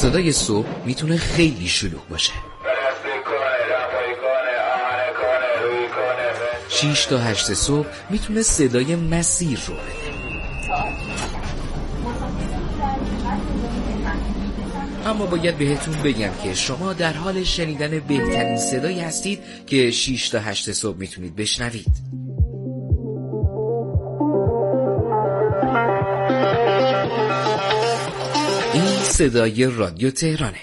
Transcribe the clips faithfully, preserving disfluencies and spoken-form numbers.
صدای صبح میتونه خیلی شلوغ باشه. شیش تا هشت صبح میتونه صدای مسیر رو بده. اما باید بهتون بگم که شما در حال شنیدن بهترین صدایی هستید که شیش تا هشت صبح میتونید بشنوید. این صدای رادیو تهرانه.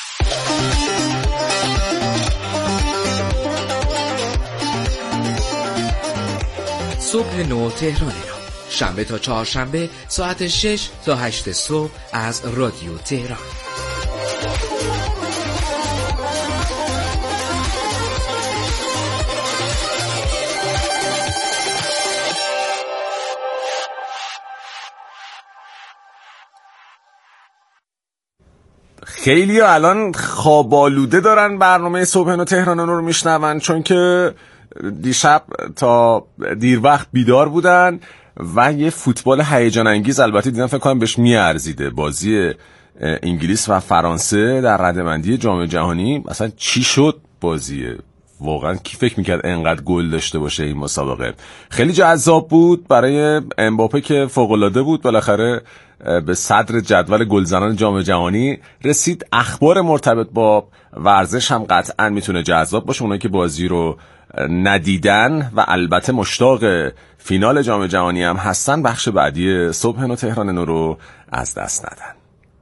صبح نو تهرانه رو شنبه تا چهارشنبه ساعت شش تا هشت صبح از رادیو تهران. خیلی الان خوابالوده دارن برنامه صبح نو تهران رو میشنون، چون که دیشب تا دیر وقت بیدار بودن و یه فوتبال هیجان انگیز البته دیدن، فکر کنم بهش میارزیده، بازی انگلیس و فرانسه در رده‌بندی جام جهانی. اصلا چی شد بازیه؟ واقعا کی فکر میکرد انقدر گل داشته باشه این مسابقه؟ خیلی جذاب بود برای امباپه که فوق‌العاده بود، بالاخره به صدر جدول گلزنان جام جهانی رسید. اخبار مرتبط با ورزش هم قطعا میتونه جذاب باشه. اونایی که بازی رو ندیدن و البته مشتاق فینال جام جهانی هم هستن، بخش بعدی صبح نو تهران نو رو از دست ندن.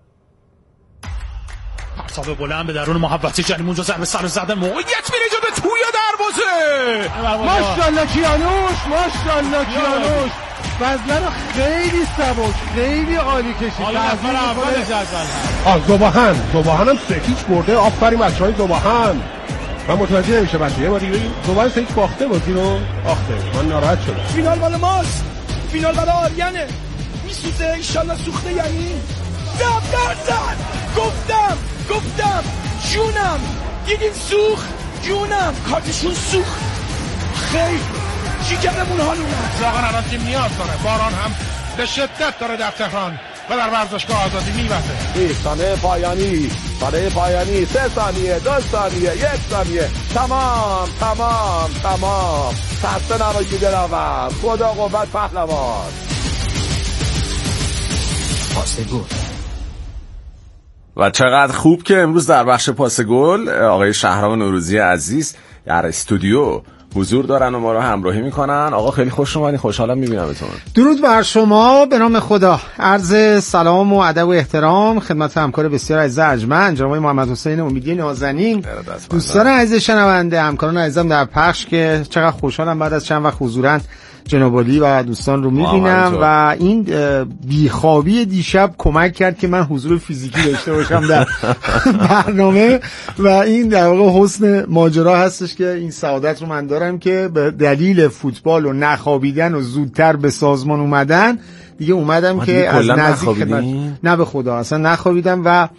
مرتبه بلند به درون محبتی جنیم اونجا ضربه سر زدن، موقعیت میره به توی دروازه. ماشاءالله کیانوش، ماشاءالله کیانوش فضله رو خیلی سبک، خیلی عالی کشید. حالا نفر اول جدول آه زباهن زباهن هم سکیچ برده. آفرین بچه‌های زباهن. من متوجه نمیشه بچه یه باری بگیم زباهن سکیچ باخته بازی رو. آخته من ناراحت شدم. فینال مال ماست، فینال برای آریانه. میسوزه انشالله سوخته. یعنی دفتر زد. گفتم گفتم جونم دیدین سوخت، جونم کارتشون سوخت. خیلی شکرمون حال اومد. واقعا الان تیم نیاز داره. باران هم به شدت داره در تهران و در ورزشگاه آزادی میوزه. ثانیه پایانی، ثانیه پایانی، سه ثانیه، دو ثانیه، یک ثانیه. تمام تمام تمام. خسته نباشید دلم. خدا قوت پهلوان. پاس گل. و چقدر خوب که امروز در بخش پاس گل آقای شهرام نوروزی عزیز در استودیو حضور دارن و ما رو همراهی میکنن. آقا خیلی خوش اومدین، خوشحالم میبینمتون. درود بر شما، به نام خدا. عرض سلام و ادب و احترام خدمت همکار بسیار عزیز ارجمند جناب محمد حسین امیدی نازنین، دوستان عزیز شنونده، همکاران عزیزم در پخش که چقدر خوشحالم بعد از چند وقت حضورن جناب علی و دوستان رو میبینم و این بیخوابی دیشب کمک کرد که من حضور فیزیکی داشته باشم در برنامه و این در واقع حسن ماجرا هستش که این سعادت رو من دارم که به دلیل فوتبال و نخوابیدن و زودتر به سازمان اومدن دیگه اومدم که از نزدیک خدمت. نه به خدا اصلا نخوابیدم و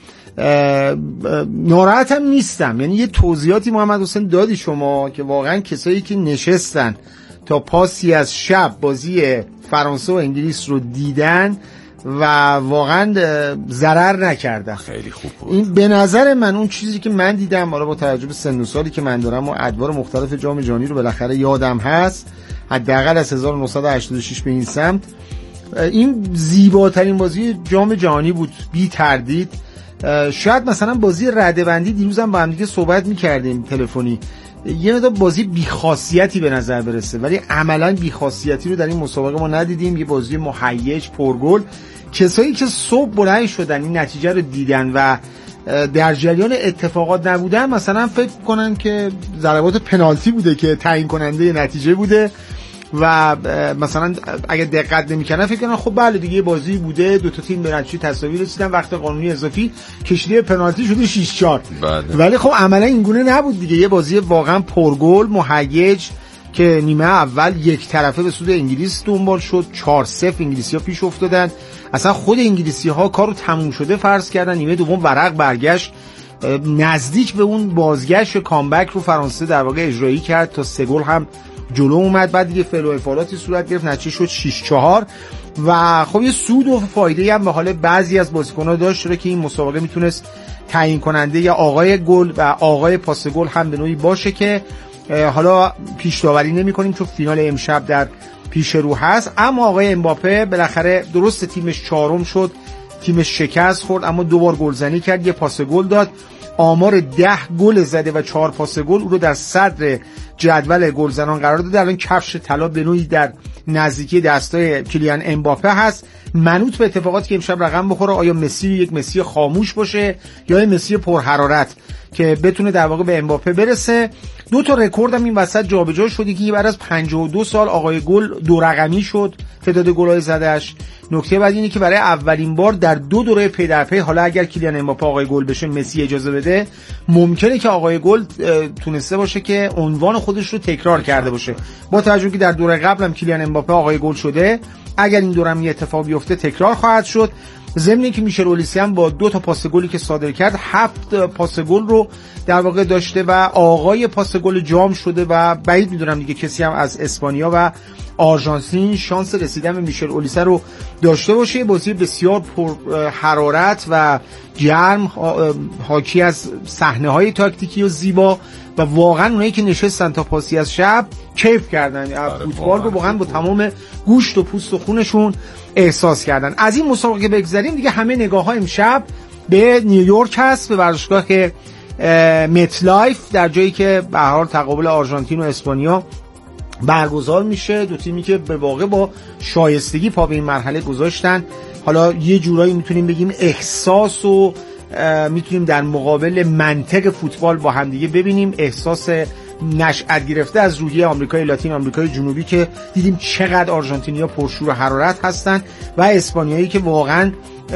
ناراحتم نیستم. یعنی یه توضیحاتی محمد حسین دادی شما که واقعا کسایی که نشستن تا پاسی از شب بازی فرانسه و انگلیس رو دیدن و واقعا ضرر نکردن. خیلی خوب بود. این به نظر من اون چیزی که من دیدم، حالا با توجه به سن و سالی که من دارم و ادوار مختلف جام جهانی رو بالاخره یادم هست، حداقل از هزار و نهصد و هشتاد و شش به این سمت، این زیباترین بازی جام جهانی بود بی تردید. شاید مثلا بازی رده‌بندی دیروزم با هم دیگه صحبت می‌کردیم تلفنی، یه مقدار بازی بی‌خاصیتی به نظر برسه، ولی عملاً بی‌خاصیتی رو در این مسابقه ما ندیدیم. یه بازی مهیج پرگل. کسایی که صبح بلند شدن این نتیجه رو دیدن و در جریان اتفاقات نبودن، مثلا فکر کنن که ضربات پنالتی بوده که تعیین کننده نتیجه بوده و مثلا اگه دقت نمی‌کردن فکر کنن خب بله دیگه بازی بوده، دو تا تیم به نتیجه تساوی رسیدن، وقت قانونی اضافی کشیده پنالتی شده شش چهار. ولی خب عملا این گونه نبود دیگه. یه بازی واقعا پرگل مهیج که نیمه اول یک طرفه به سود انگلیس دنبال شد، چهار صفر انگلیسی‌ها پیش افتادن. اصلا خود انگلیسی‌ها کارو تموم شده فرض کردن. نیمه دوم ورق برگشت، نزدیک به اون بازگشت کامبک رو فرانسه در واقع اجرایی کرد تا سه گل هم جلو اومد، بعد دیگه فعل و افعالاتی صورت گرفت، نتیجه شد شش چهار و خب یه سود و فایده هم به حال بعضی از بازیکن‌ها داشت که این مسابقه میتونست تعیین کننده یا آقای گل و آقای پاس گل هم به نوعی باشه که حالا پیش داوری نمی‌کنیم چون فینال امشب در پیش رو هست. اما آقای امباپه بالاخره درست تیمش چهارم شد، تیمش شکست خورد، اما دو بار گلزنی کرد، یه پاس گل داد، آمار ده گل زده و چهار پاس گل او رو در صدر جدول گلزنان قرار داده. الان کفش طلا به نوعی در نزدیکی دستای کیلیان امباپه هست، منوط به اتفاقاتی که امشب رقم بخوره. آیا مسی یک مسی خاموش باشه یا یک مسی پرحرارت که بتونه در واقع به امباپه برسه. دو تا رکورد هم این وسط جابجا شد که بعد از پنجاه و دو سال آقای گل دو رقمی شد تعداد گل‌های زدهش. نکته بعد اینه که برای اولین بار در دو دوره پی در پی، حالا اگر کیلیان امباپه آقای گل بشه مسی اجازه بده، ممکنه که آقای گل تونسته باشه که عنوان خودش رو تکرار کرده باشه. با توجه که در دوره قبل هم کیلیان امباپه آقای گل شده، اگر این دوره هم یه اتفاق بیفته تکرار خواهد شد. ضمن که میشل اولیسی هم با دو تا پاس گلی که صادر کرد هفت پاس گل رو در واقع داشته و آقای پاس گل جام شده و بعید میدونم دیگه کسی هم از اسپانیا و آرژانتین شانس رسیدن به میشل اولیسی رو داشته باشه. بازی بسیار پر حرارت و گرم، حاکی از صحنه‌های تاکتیکی و زیبا و واقعا اونایی که نشستن تا پاسی از شب کیف کردن، فوتبال رو واقعا با تمام گوشت و پوست و خونشون احساس کردن. از این مسابقه بگذریم دیگه، همه نگاه‌ها امشب به نیویورک هست، به ورزشگاه مت لایف، در جایی که به هر حال تقابل آرژانتین و اسپانیا برگزار میشه. دو تیمی که به واقع با شایستگی پا به این مرحله گذاشتن. حالا یه جورایی میتونیم بگیم احساس و میتونیم در مقابل منطق فوتبال با همدیگه ببینیم، احساس نشأت گرفته از روحیه آمریکای لاتین، آمریکای جنوبی که دیدیم چقدر آرژانتینیا پرشور و حرارت هستن و اسپانیایی که واقعا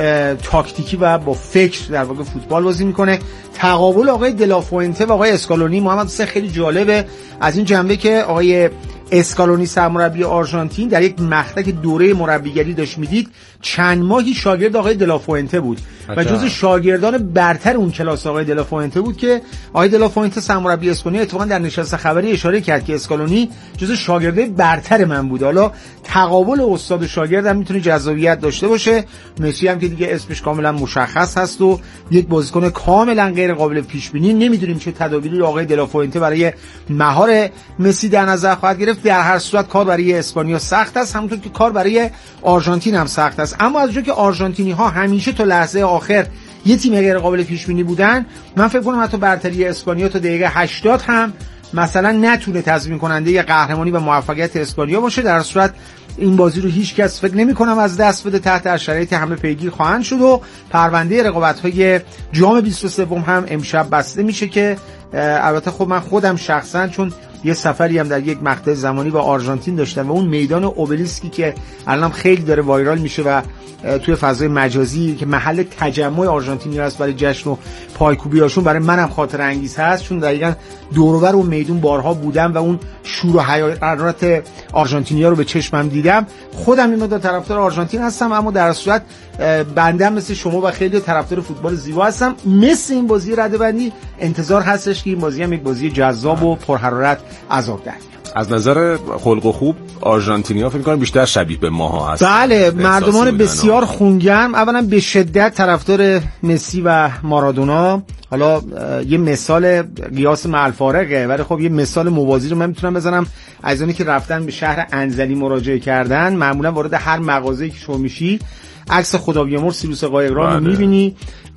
تاکتیکی و با فکر در واقع فوتبال بازی میکنه. تقابل آقای دلافوئنته و آقای اسکالونی محمد حسین خیلی جالبه از این جنبه که آقای اسکالونی سرمربی آرژانتین در یک مقطع که دوره مربیگری داشت میدید چند ماهی شاگرد آقای دلافوئنته بود و جزو شاگردان برتر اون کلاس آقای دلافوئنته بود که آقای دلافوئنته سرمربی اسپانیا اتفاقا در نشست خبری اشاره کرد که اسکالونی جزو شاگردای برتر من بود. حالا تقابل استاد و شاگرد هم میتونه جذابیت داشته باشه. مسی هم که دیگه اسمش کاملا مشخص هست و یک بازیکن کاملا غیر قابل پیش بینی، نمیدونیم چه تدابیری آقای دلافوئنته برای مهار مسی در نظر خواهد گرفت. در هر صورت کار برای اسپانیا سخت است، همونطور که کار برای آرژانتین هم سخت است. اما از اونجایی که آرژانتینی ها همیشه تا لحظه آخر یه تیم غیر قابل پیش بینی بودن، من فکر کنم حتی برتری اسپانیا تا دقیقه هشتاد هم مثلا نتونه تضمین کننده ی قهرمانی و موفقیت اسپانیا باشه. در صورت این بازی رو هیچ کس فکر نمی کنم از دست بده، تحت شرایط همه پیگیر خواهند شد و پرونده رقابت‌های جام بیست و سه هم امشب بسته میشه که البته خب من خودم شخصا چون یه سفری هم در یک مقطع زمانی با آرژانتین داشتم و اون میدان اوبلیسکی که الان خیلی داره وایرال میشه و توی فضای مجازی که محل تجمع آرژانتینی‌ها هست برای جشن و پایکوبی‌هاشون، برای منم خاطره انگیز هست چون دقیقاً دور و بر اون میدون بارها بودم و اون شور و حرارت آرژانتینی‌ها رو به چشمم دیدم. خودم این مدت طرفدار آرژانتین هستم، اما در صورت بنده مثل شما و خیلی طرفدار فوتبال زیبا هستم. مثل این بازی رده‌بندی انتظار هستش که این بازی هم یک بازی جذاب و پرحرارت عذاب دهنده. از نظر خلق و خوب آرژانتینی‌ها فکر می‌کنم بیشتر شبیه به ماها هست. بله، مردمان بسیار خونگرم، اولا به شدت طرفدار مسی و مارادونا. حالا یه مثال قیاس مع الفارقه، ولی خب یه مثال موازی رو من میتونم بزنم. از اونی که رفتن به شهر انزلی مراجعه کردن، معمولا وارد هر مغازه‌ای که شما میشی عکس خدا بیامرز سیروس قایقران رو می‌بینی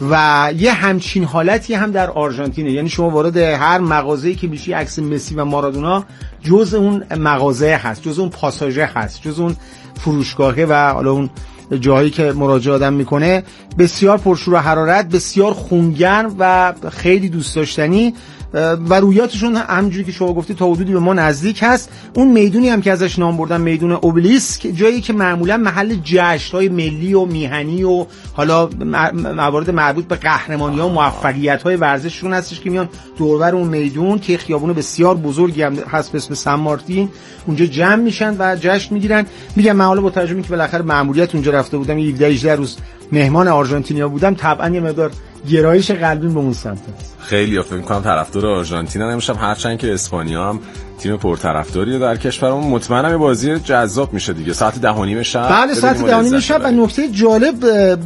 و یه همچین حالتی هم در آرژانتینه. یعنی شما وارد هر مغازه‌ای که میشی عکس مسی و مارادونا جز اون مغازه هست، جز اون پاساژه هست، جز اون فروشگاهه و حالا اون جایی که مراجعه آدم میکنه. بسیار پرشور و حرارت، بسیار خونگرم و خیلی دوست داشتنی و رویاتشون همونجوری که شما گفتی تا حدودی به ما نزدیک هست. اون میدونی هم که ازش نام بردن میدون اوبلیسک، جایی که معمولا محل جشن‌های ملی و میهنی و حالا موارد مربوط به قهرمانی‌ها و موفقیت‌های ورزششون هستش که میان دوربر اون میدون که خیابون بسیار بزرگی هم هست به اسم سن مارتین، اونجا جمع میشن و جشن میگیرن. میگم من حالا با ترجمه که بالاخره مأموریت اونجا رفته بودم، هفده هجده روز مهمان آرژانتینیا بودم، طبعا یه مقدار گرایش قلبیم به اون سمت است. خیلی فکر می‌کنم طرفدار آرژانتین هم نمیشم، هرچند که اسپانیا هم تیم پرطرفداری در کشورمون. مطمئنم یه بازی جذاب میشه دیگه. ساعت ده و نیم شب. بله ساعت ده و نیم شب. و نکته جالب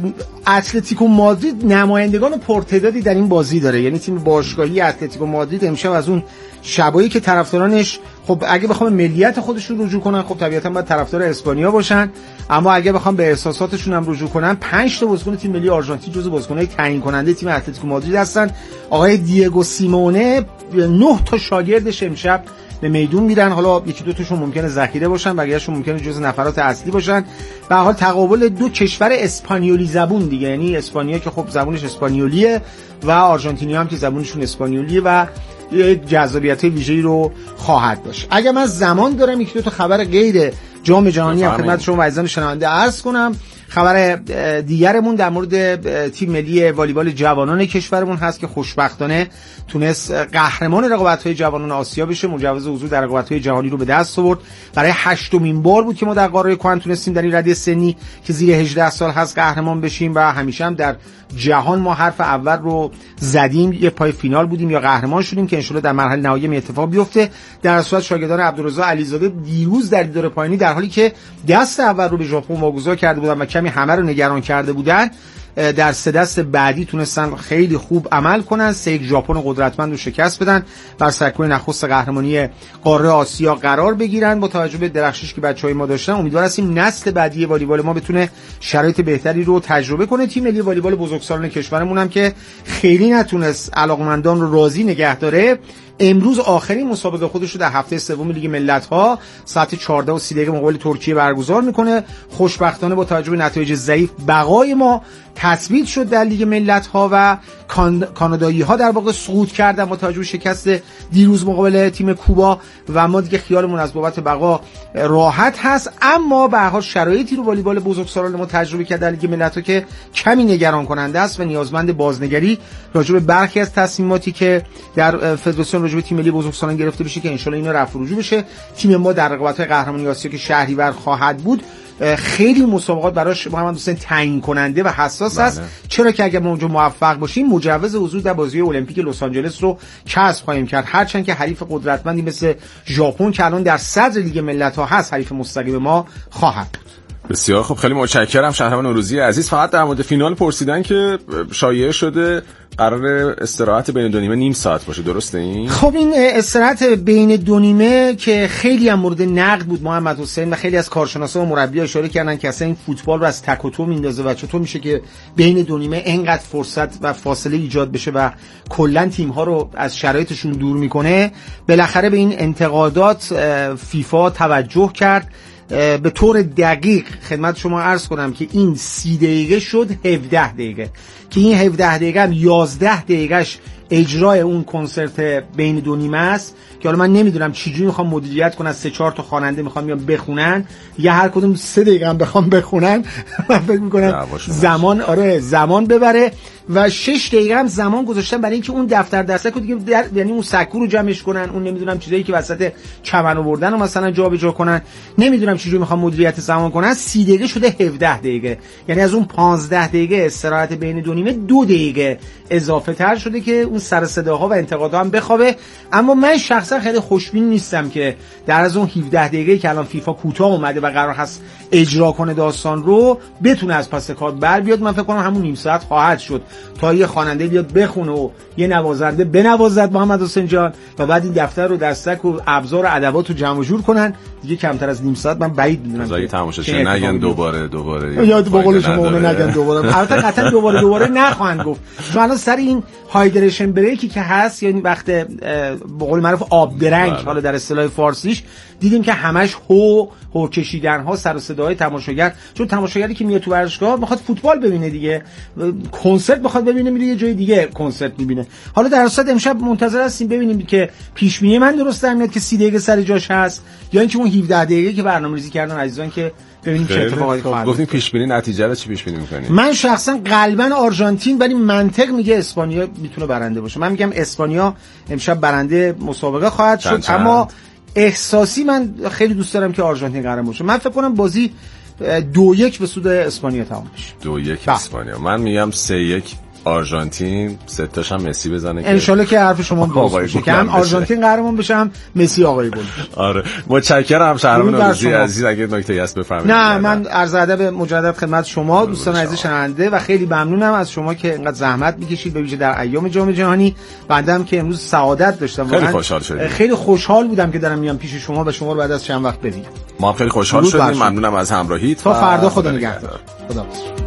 اتلتیکو مادرید نمایندگان پرتعدادی در این بازی داره، یعنی تیم باشگاهی اتلتیکو مادرید امشب از اون شبایی که طرفدارانش خب اگه بخوام ملیت خودشون رجوع کنن خب طبیعتا باید طرفدار اسپانیا باشن، اما اگه بخوام به احساساتشون هم رجوع کنن پنج تا بازیکن تیم ملی آرژانتین جزو بازیکن‌های تعیین کننده تیم اتلتیکو مادرید هستن. آقای دیگو سیمونه نه تا شاگردش امشب به میدون میرن. حالا یکی دو تاشون ممکنه ذخیره باشن، بقیه‌شون ممکنه جزو نفرات اصلی باشن. به هر حال تقابل دو کشور اسپانیولی زبون دیگه، یعنی اسپانیا که خب زبونش اسپانیولیه و آرژانتینیا هم که زبونشون اسپانیولیه و یه جذابیت ویژه‌ای رو خواهد داشت. اگه من زمان دارم یک دو تا خبر غیر جام جهانی هم خدمت شما عزیزان شنونده عرض کنم. خبر دیگرمون در مورد تیم ملی والیبال جوانان کشورمون هست که خوشبختانه تونست قهرمان رقابت‌های جوانان آسیا بشه، مجوز حضور در رقابت‌های جهانی رو به دست آورد. برای هشتمین بار بود که ما در قاره کهن تونستیم در این رده سنی که زیر هجده سال هست قهرمان بشیم و همیشه هم در جهان ما حرف اول رو زدیم، یه پای فینال بودیم یا قهرمان شدیم که ان شاءالله در مرحله نهایی می اتفاق بیفته. در صورت شاگردان عبدالرضا علیزاده دیروز در دیدار پایانی در حالی که دست اول رو به ژاپن واگذار کرده بودن و کمی همه رو نگران کرده بودن، در سه دست بعدی تونستن خیلی خوب عمل کنن، سه یک ژاپن قدرتمند رو شکست بدن، بر سرکوی نخست قهرمانی قاره آسیا قرار بگیرن. با توجه به درخششی که بچهای ما داشتن امیدوار هستیم نسل بعدی والیبال ما بتونه شرایط بهتری رو تجربه کنه. تیم ملی والیبال بزرگسالان کشورمون هم که خیلی نتونست علاقمندان رو راضی نگه داره، امروز آخرین مسابقه خودش رو در هفته سوم لیگ ملت‌ها ساعت چهارده و سی دقیقه مقابل ترکیه برگزار میکنه. خوشبختانه با توجه به نتایج ضعیف بقای ما تثبیت شد در لیگ ملت‌ها و کان... کانادایی‌ها در واقع سقوط کردن با توجه به شکست دیروز مقابل تیم کوبا و ما دیگه خیالمون از بابت بقا راحت هست. اما به هر حال شرایطی رو والیبال بزرگسالان ما تجربه کرد در لیگ ملت‌ها که کمی نگران کننده است و نیازمند بازنگری راجع به برخی از تصمیماتی که در فدراسیون راجع به تیم ملی بزرگسالان گرفته بشه که ان شاءالله اینا رفع و رجوع بشه. تیم ما در رقابت‌های قهرمانی آسیا که شهریور خواهد بود خیلی مسابقات براش محمد حسین تعیین کننده و حساس است. بله. چرا که اگر ما اونجا موفق باشیم مجوز حضور در بازی المپیک لس آنجلس رو کسب خواهیم کرد، هرچند که حریف قدرتمندی مثل ژاپن که الان در صدر لیگ ملت‌ها هست حریف مستقیم ما خواهد بود. بسیار خب، خیلی متشکرم شهرام نوروزی عزیز. فقط در مورد فینال پرسیدن که شایعه شده قرار استراحت بین دو نیمه نیم ساعت باشه، درسته این؟ خب این استراحت بین دو نیمه که خیلی هم مورد نقد بود محمد حسین و خیلی از کارشناسا و مربی‌ها اشاره کردن که اصلا این فوتبال رو از تک و تو میندازه و چطور میشه که بین دو نیمه اینقدر فرصت و فاصله ایجاد بشه و کلا تیم‌ها رو از شرایطشون دور میکنه. بالاخره به این انتقادات فیفا توجه کرد. به طور دقیق خدمت شما عرض کنم که این سی دقیقه شد هفده دقیقه که این هفده دقیقه هم یازده دقیقهش اجرای اون کنسرت بین دو نیمه است که حالا من نمیدونم چجوری میخوام مدیریت کنن. سه چهار تا خواننده میخوام بیان بخونن یا هر کدوم سه دقیقه هم بخوام بخونن من فکر میکنم زمان آره زمان ببره و شش دقیقه هم زمان گذاشتن برای اینکه اون دفتر دستک رو دیگه در... یعنی اون سکو رو جمعش کنن، اون نمیدونم چیزایی که وسط چمن آوردن رو مثلا جابجا کنن، نمیدونم چجوری میخوام مدیریت زمان کنن. سی دقیقه شده هفده دقیقه، یعنی از اون پانزده دقیقه استراحت بین دو نیمه دو دقیقه اضافه تر شده که اون سر صداها و انتقادها هم بخوابه. اما من شخصا خیلی خوشبین نیستم که در از اون هفده دقیقه که الان فیفا کوتاه اومده و قرار هست اجرا کنه داستان رو بتونه از پس کار بر بیاد. من فکر کنم همون نیم ساعت خواهد شد تا یه خواننده بیاد بخونه و یه نوازنده بنوازد محمد حسین جان و بعد این دفتر رو دستک و ابزار و ادوات رو جمع جور کنن. دیگه کمتر از نیم ساعت من بعید میدونم که تماشاچی نگن دوباره دوباره یا به قول شما اون نگن دوباره. البته قطعا دوباره دوباره نخواهند گفت، چون الان سر این هایدریشن بریکی که هست، یعنی وقت به قول معروف آب درنگ حالا در اصطلاح فارسیش، دیدیم که همش هو هو کشیدن ها، سر و صداهای تماشاگر، چون تماشاگری که میاد تو ورزشگاه میخواد فوتبال ببینه دیگه، کنسرت میخواد ببینه میره یه جای دیگه کنسرت میبینه. حالا در اصل امشب منتظر هستیم ببینیم که پیش بینی من درست در میاد که سی دقیقه سر جاش هست یا اینکه اون هفده دقیقه که برنامه‌ریزی کردن عزیزان که ببینیم چه اتفاقاتی خواهد افتاد. گفتیم پیش بینی، نتیجه رو چی پیش بینی می‌کنید؟ من شخصا قلباً آرژانتین، ولی منطق میگه اسپانیا میتونه برنده باشه. من میگم اسپانیا امشب برنده مسابقه خواهد شد، اما احساسی من خیلی دوست دارم که آرژانتین قهرمان باشه. من فکر کنم بازی دو یک به سود اسپانیا تمام بشه. دو یک اسپانیا. من میگم سه یک آرژانتین سه تاش هم مسی بزنه ان شاءالله که حرف شما درست باشه که هم آرژانتین قهرمان بشه هم مسی آقای گل. آره متشکرم شهرام نوروزی عزیز. اگه نکته‌ای هست بفرمایید. نه من عرض ادب مجدد خدمت شما دوستان عزیز شنونده و خیلی ممنونم از شما که اینقدر زحمت میکشید به ویژه در ایام جام جهانی. بنده که امروز سعادت داشتم خیلی خوشحال شدم. خیلی خوشحال بودم که دارم میام پیش شما و شما رو بعد از چند وقت ببینم. ما خیلی خوشحال شدیم. ممنونم از همراهیت. تا فردا خدا نگهدار. خدا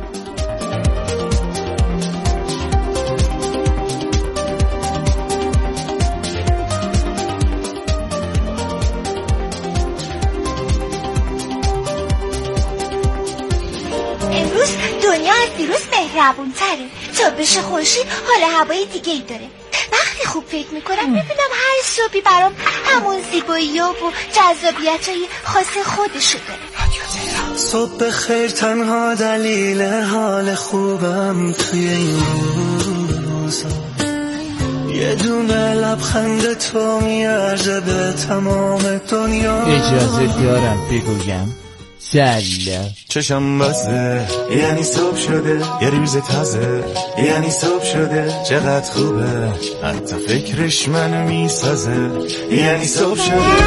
مهربون تره تا بشه خورشید حال هوای دیگه ای داره. وقتی خوب فکر میکنم میبینم هر صبحی برام همون زیبایی و جذابیت های خاص خودشو داره. صبح خیر تنها دلیل حال خوبم توی این روزا، یه دونه لبخند تو میارزه به تمام دنیا. اجازه دارم بگویم سلام. چشم بسته یعنی صبح شده، یه روز تازه یعنی صبح شده. چقدر خوبه حتی فکرش منو میسازه، یعنی صبح شده.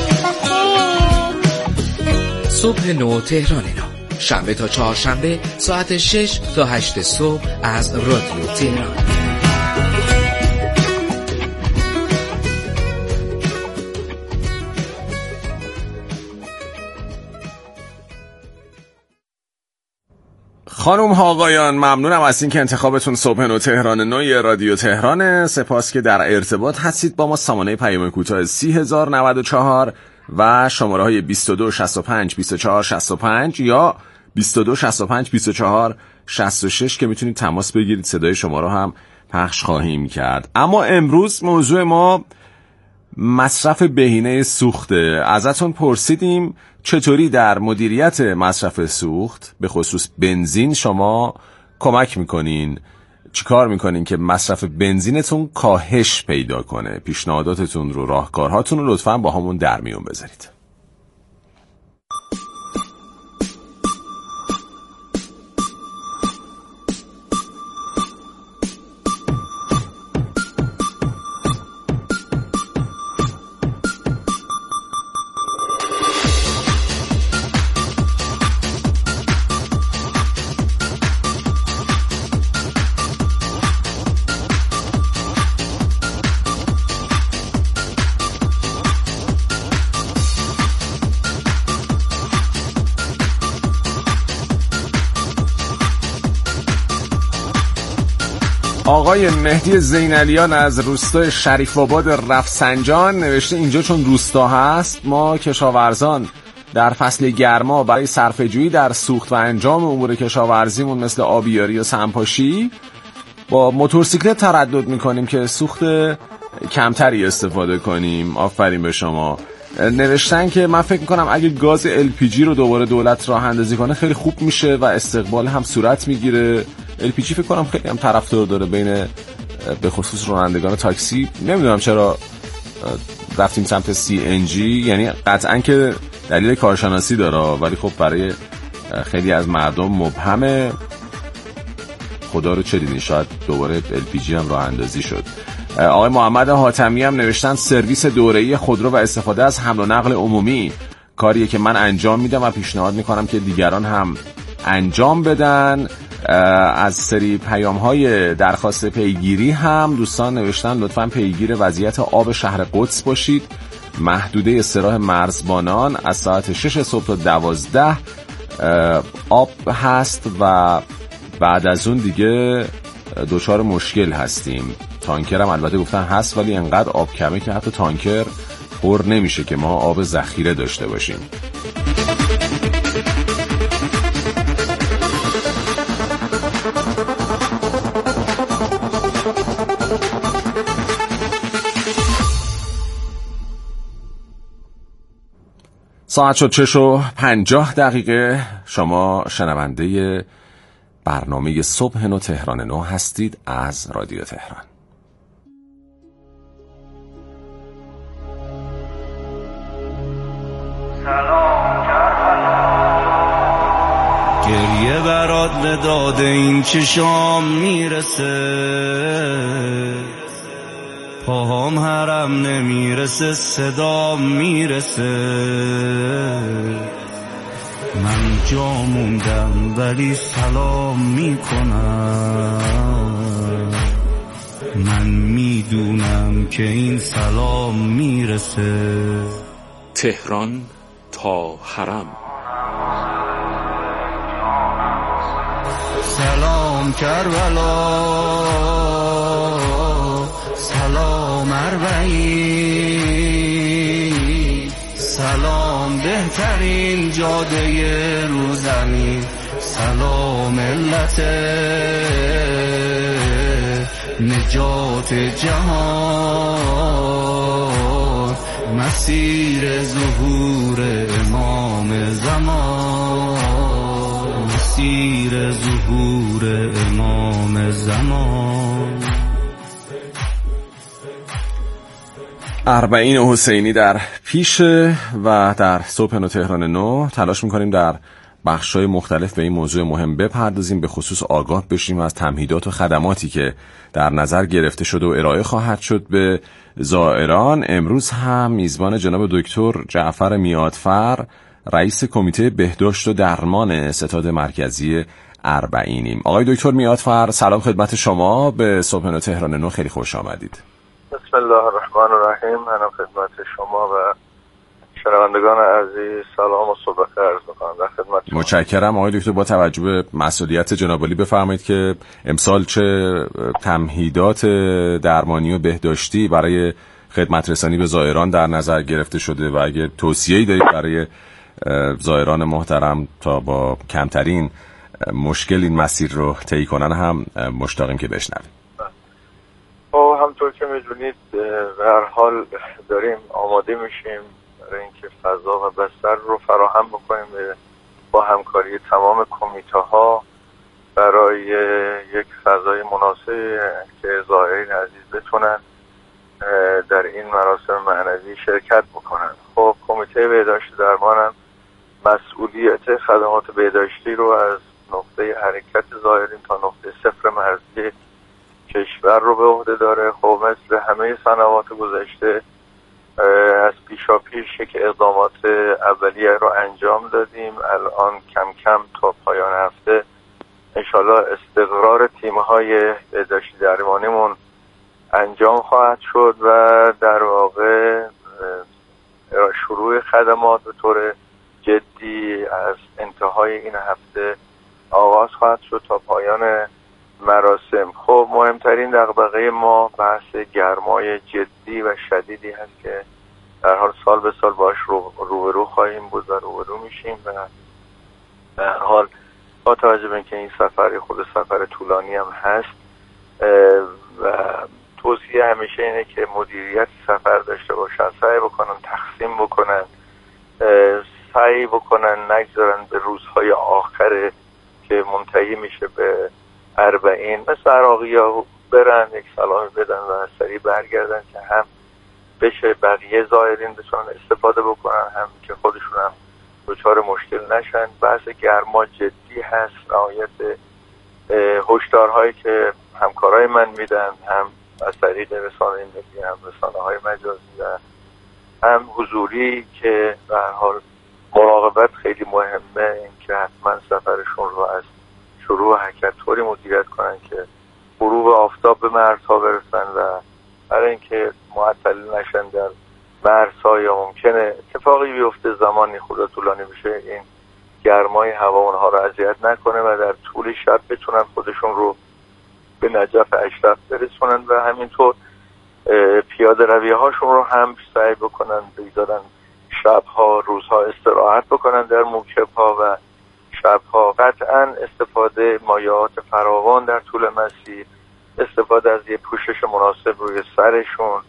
صبح نو تهران نو، شنبه تا چهارشنبه ساعت شش تا هشت صبح از رادیو تهران. خانم ها آقایان ممنونم از این که انتخابتون صبح نو تهران نوی رادیو تهرانه. سپاس که در ارتباط هستید با ما. سامانه پیام کوتاه سی هزار و نود و چهار و شماره های بیست و دو شصت و پنج بیست و چهار شصت و پنج یا بیست و دو شصت و پنج بیست و چهار شصت و شش که میتونید تماس بگیرید. صدای شما رو هم پخش خواهیم کرد. اما امروز موضوع ما مصرف بهینه سوخته. ازتون پرسیدیم چطوری در مدیریت مصرف سوخت به خصوص بنزین شما کمک میکنین، چیکار میکنین که مصرف بنزینتون کاهش پیدا کنه. پیشنهاداتتون رو، راهکارهاتون رو لطفاً با همون در میون بذارید. آقای مهدی زینالیان از روستای شریف آباد رفسنجان نوشته اینجا چون روستا هست ما کشاورزان در فصل گرما برای صرفه‌جویی در سوخت و انجام امور کشاورزیمون مثل آبیاری و سمپاشی با موتورسیکلت تردد میکنیم که سوخت کمتری استفاده کنیم. آفرین به شما. نوشتن که من فکر میکنم اگه گاز ال پی جی رو دوباره دولت راه اندازی کنه خیلی خوب میشه و استقبال هم صورت میگیره. ال پی جی فکر کنم خیلی هم طرفدار داره بین به خصوص رانندگان تاکسی. نمیدونم چرا رفتیم سمت سی ان جی، یعنی قطعا که دلیل کارشناسی داره ولی خب برای خیلی از مردم مبهمه. خدا رو چه دیدین، شاید دوباره ال پی جی هم راه اندازی شد. آقای محمد حاتمی هم نوشتن سرویس دوره‌ای خودرو و استفاده از حمل و نقل عمومی کاریه که من انجام میدم و پیشنهاد میکنم که دیگران هم انجام بدن. از سری پیام‌های درخواست پیگیری هم دوستان نوشتن لطفاً پیگیر وضعیت آب شهر قدس باشید. محدوده استراح مرزبانان از ساعت شش صبح تا دوازده آب هست و بعد از اون دیگه دچار مشکل هستیم. تانکر هم البته گفتن هست ولی انقدر آب کمه که حتی تانکر پر نمیشه که ما آب ذخیره داشته باشیم. ساعت شد شش و پنجاه دقیقه. شما شنونده برنامه صبح نو تهران نو هستید از رادیو تهران. گریه برات میاد به داد این چشام میرسه، پاهام حرم نمیرسه صدام میرسه. من جا موندم ولی سلام میکنم، من میدونم که این سلام میرسه. تهران تا حرم. سلام کربلا، سلام اربعین، سلام بهترین جاده رو زمین، سلام ملت نجات جهان، مسیر ظهور امام زمان، مسیر ظهور امام زمان. اربعین حسینی در پیشه و در صبح نو تهران نو تلاش میکنیم در بخش‌های مختلف به این موضوع مهم بپردازیم، به خصوص آگاه بشیم از تمهیدات و خدماتی که در نظر گرفته شده و ارائه خواهد شد به زائران. امروز هم میزبان جناب دکتر جعفر میادفر، رئیس کمیته بهداشت و درمان ستاد مرکزی اربعینیم. آقای دکتر میادفر، سلام خدمت شما، به صبح نو تهران نو خیلی خوش آمدید. بسم الله الرحمن الرحیم. منم خدمت شما و شنوندگان عزیز سلام و صبح بخیر عرض می‌کنم. در خدمت شما. متشکرم آقای دکتر. با توجه به مسئولیت جناب عالی بفرمایید که امسال چه تمهیدات درمانی و بهداشتی برای خدمت رسانی به زائران در نظر گرفته شده و اگه توصیه‌ای دارید برای زائران محترم تا با کمترین مشکل این مسیر رو طی کنن هم مشتاقیم که بشنویم. خب همطور که می‌دونید به هر حال داریم آماده میشیم برای اینکه فضا و بستر رو فراهم بکنیم با همکاری تمام کمیته‌ها برای یک فضای مناسب که زائرین عزیز بتونن در این مراسم معنوی شرکت بکنن. خب کمیته بهداشت درمانم مسئولیت خدمات بهداشتی رو از نقطه حرکت زائرین تا نقطه صفر مرزی کشور رو به عهده داره. خب مثل همه سنوات گذشته از پیشا پیش که اقدامات اولیه رو انجام دادیم. الان کم کم تا پایان هفته انشالله استقرار تیم‌های بهداشتی درمانیمون انجام خواهد شد و در واقع شروع خدمات به طور جدی از انتهای این هفته آغاز خواهد شد تا پایان مراسم. خب مهمترین دغدغه ما بحث گرمای جدی و شدیدی هست که در حال سال به سال باش رو روبرو خواهیم بود و روبرو میشیم و در حال با توجه به اینکه این سفر خود سفر طولانی هم هست و توصیه همیشه اینه که مدیریت سفر داشته باشن، سعی بکنن تقسیم بکنن، سعی بکنن نگذارن به روزهای آخر که منتهی میشه به اربعین مثل عراقی ها برن یک سلام بدن و سریع برگردن که هم بشه بقیه زائرین بتونن استفاده بکنن هم که خودشون هم دچار مشکل نشن. بحث گرما جدی هست، رعایت هشدارهایی که همکارای من میدن هم از طریق رسانه ملی هم رسانه های مجازی و هم حضوری که به هر حال مراقبت خیلی مهمه، این که حتما سفرشون رو از شروع حرکت طوری مدیریت کنن که غروب آفتاب به مرزها برسن و برای اینکه معطل نشن در مرزها یا ممکنه اتفاقی بیفته زمانی خدا طولانی بشه این گرمای هوا اونها رو اذیت نکنه و در طول شب بتونن خودشون رو به نجف اشرف برسونن و همینطور پیاده رویه هاشون رو هم سعی بکنن بگذارن شبها روزها استراحت بکنن در موکب ها و شبها. قطعا استفاده مایعات فراوان در طول مسیر، استفاده از یه پوشش مناسب روی سرشون،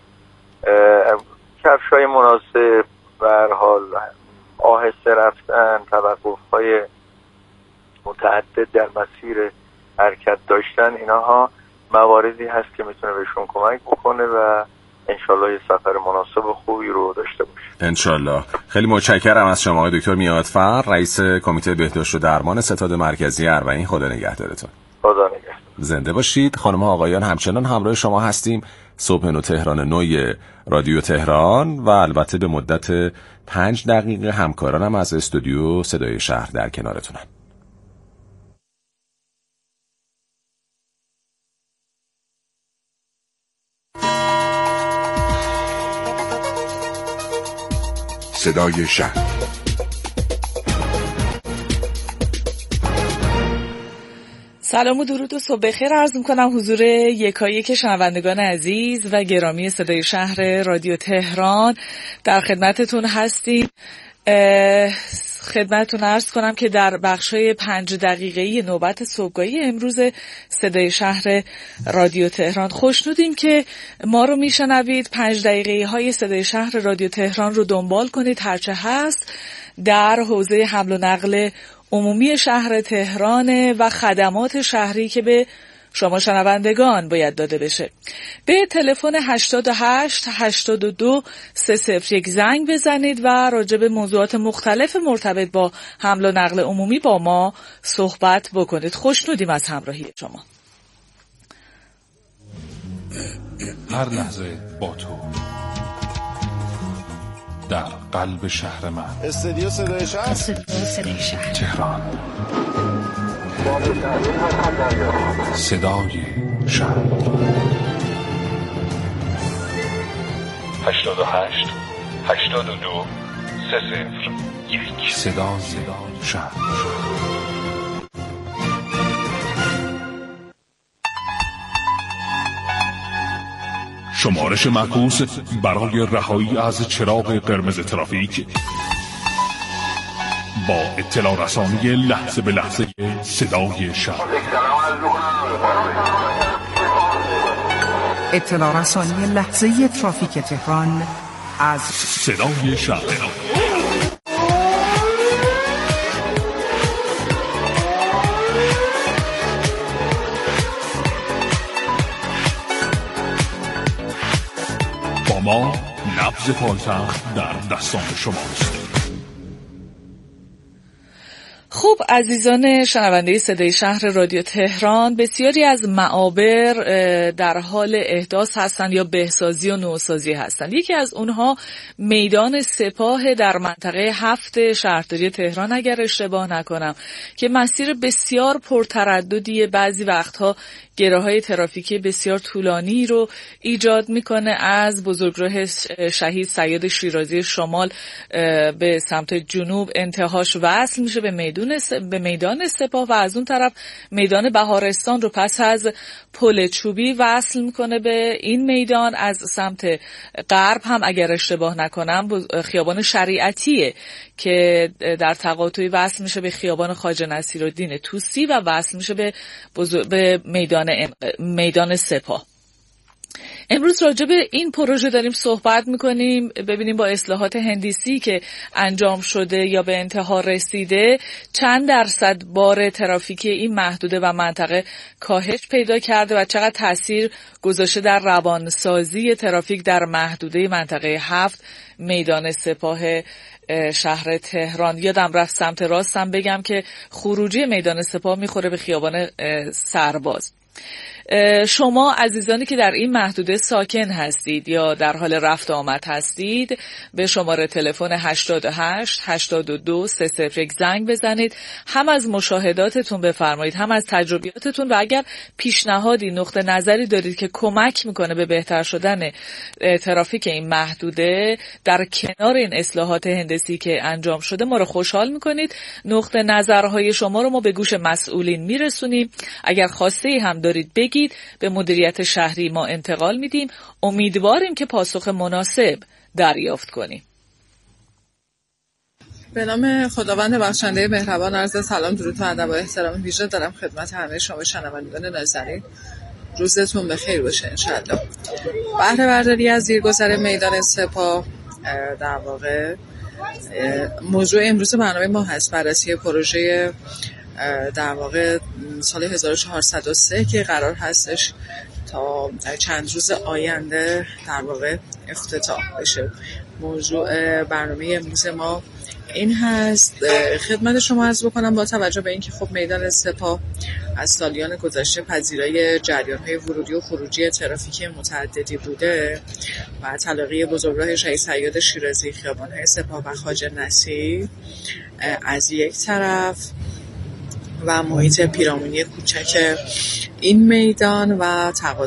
کفشای مناسب، به هر حال آهسته رفتن، توقف‌های متعدد در مسیر حرکت داشتن، اینها مواردی هست که میتونه بهشون کمک بکنه و انشالله یه سفر مناسب و خوبی رو داشته باشیم انشالله. خیلی متشکرم از شما آقای دکتر میادفر، رئیس کمیته بهداشت و درمان ستاد مرکزی اربعین. خدا نگهدارتون. خدا نگهدار. زنده باشید. خانم ها آقایان، همچنان همراه شما هستیم. صبح نو تهران نوی رادیو تهران و البته به مدت پنج دقیقه همکارانم از استودیو صدای شهر در کنارتونن. صدای شهر. سلام و درود و صبح بخیر عرض می‌کنم حضور یکایک شنوندگان عزیز و گرامی صدای شهر رادیو تهران. در خدمتتون هستیم. خدمتتون عرض کنم که در بخشای پنج دقیقه‌ای نوبت صبحگاهی امروز صدای شهر رادیو تهران خوشنودیم که ما رو میشنوید. پنج دقیقه‌ای های صدای شهر رادیو تهران رو دنبال کنید هرچه هست در حوزه حمل و نقل عمومی شهر تهران و خدمات شهری که به شما شنوندگان باید داده بشه. به تلفن هشتاد و هشت هشتاد و دو سه صفر یک زنگ بزنید و راجع به موضوعات مختلف مرتبط با حمل و نقل عمومی با ما صحبت بکنید. خوشنودیم از همراهی شما. هر لحظه با تو در قلب شهر من. استودیو صدای شهر. استودیو صدای شهر تهران. صدای شهر. هشتاد و هشت هشتاد و دو سه صفر یک. صدای شهر. شمارش معکوس برای رهایی از چراغ قرمز ترافیک با اطلاع رسانی لحظه به لحظه صدای شهر. اطلاع رسانی لحظه ترافیک تهران از صدای شهر. با ما نبض پایتخت در دستان شماست. خب عزیزان شنونده صدای شهر رادیو تهران، بسیاری از معابر در حال احداث هستند یا بهسازی و نوسازی هستند. یکی از اونها میدان سپاه در منطقه هفت شهرداری تهران اگر اشتباه نکنم که مسیر بسیار پرترددی، بعضی وقتها گره‌های ترافیکی بسیار طولانی رو ایجاد میکنه. از بزرگراه شهید سید شیرازی شمال به سمت جنوب انتهاش وصل میشه به میدان به میدان سپاه و از اون طرف میدان بهارستان رو پس از پل چوبی وصل میکنه به این میدان. از سمت غرب هم اگر اشتباه نکنم خیابان شریعتیه که در تقاطعی وصل میشه به خیابان خواجه نصیرالدین طوسی و وصل میشه به, به میدان میدان سپاه. امروز راجع به این پروژه داریم صحبت میکنیم. ببینیم با اصلاحات هندسی که انجام شده یا به انتها رسیده چند درصد بار ترافیکی این محدوده و منطقه کاهش پیدا کرده و چقدر تاثیر گذاشته در روانسازی ترافیک در محدوده منطقه هفت میدان سپاه شهر تهران. یادم رفت سمت راستم بگم که خروجی میدان سپاه میخوره به خیابان سرباز. شما عزیزانی که در این محدوده ساکن هستید یا در حال رفت آمد هستید به شماره تلفن هشتاد و هشت هشتاد و دو سه صفر یک زنگ بزنید. هم از مشاهداتتون بفرمایید، هم از تجربیاتتون و اگر پیشنهادی نقطه نظری دارید که کمک میکنه به بهتر شدن ترافیک این محدوده در کنار این اصلاحات هندسی که انجام شده ما رو خوشحال میکنید. نقطه نظرهای شما رو ما به گوش مسئولین میرسونیم. اگر خواسته هم دارید بگید به مدیریت شهری ما انتقال میدیم. امیدواریم که پاسخ مناسب دریافت کنیم. به نام خداوند بخشنده مهربان عرض سلام، درود و ادب و احترام ویژه دارم خدمت همه شما شنوندگان نازنین. روزتون بخیر باشه انشالله. بهره برداری از زیرگذر میدان سپاه در واقع موضوع امروز برنامه ما هست. بررسی پروژه در واقع سال هزار و چهارصد و سه که قرار هستش تا چند روز آینده در واقع افتتاح بشه. موضوع برنامه امروز ما این هست. خدمت شما عرض بکنم با توجه به اینکه خب میدان سپاه از سالیان گذشته پذیرای جریان‌های ورودی و خروجی ترافیکی متعددی بوده و تلاقی بزرگراه شهید سیاد شیرازی، خیابان‌های سپاه و خواجه نصیر از یک طرف و محیط پیرامونی کوچک این میدان و تقاطع